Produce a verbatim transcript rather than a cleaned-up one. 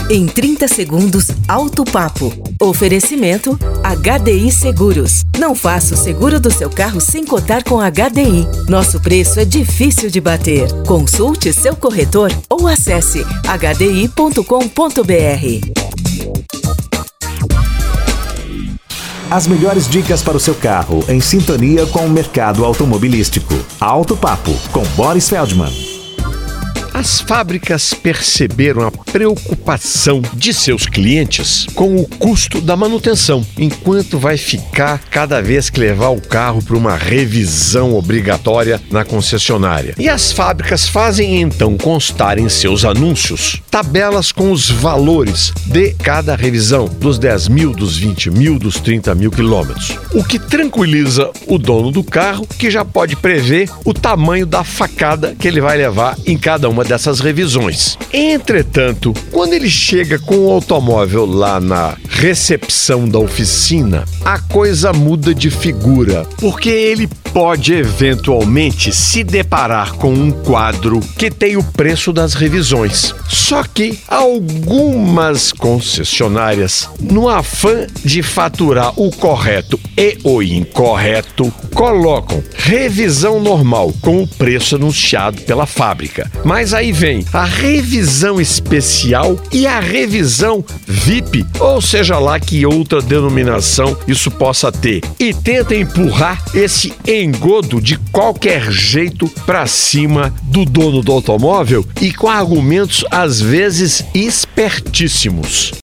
Em trinta segundos, Auto Papo. Oferecimento H D I Seguros. Não faça o seguro do seu carro sem cotar com H D I. Nosso preço é difícil de bater. Consulte seu corretor ou acesse h d i ponto com ponto b r. As melhores dicas para o seu carro, em sintonia com o mercado automobilístico. Auto Papo, com Boris Feldman. As fábricas perceberam a preocupação de seus clientes com o custo da manutenção, enquanto vai ficar cada vez que levar o carro para uma revisão obrigatória na concessionária. E as fábricas fazem então constar em seus anúncios tabelas com os valores de cada revisão, dos dez mil, dos vinte mil, dos trinta mil quilômetros. O que tranquiliza o dono do carro, que já pode prever o tamanho da facada que ele vai levar em cada uma dessas revisões. Entretanto, quando ele chega com o automóvel lá na recepção da oficina, a coisa muda de figura, porque ele pode eventualmente se deparar com um quadro que tem o preço das revisões. Só que algumas concessionárias, no afã de faturar o correto e o incorreto, colocam revisão normal com o preço anunciado pela fábrica. Mas aí vem a revisão especial e a revisão V I P, ou seja lá que outra denominação isso possa ter, e tenta empurrar esse engodo de qualquer jeito para cima do dono do automóvel e com argumentos às vezes espertíssimos.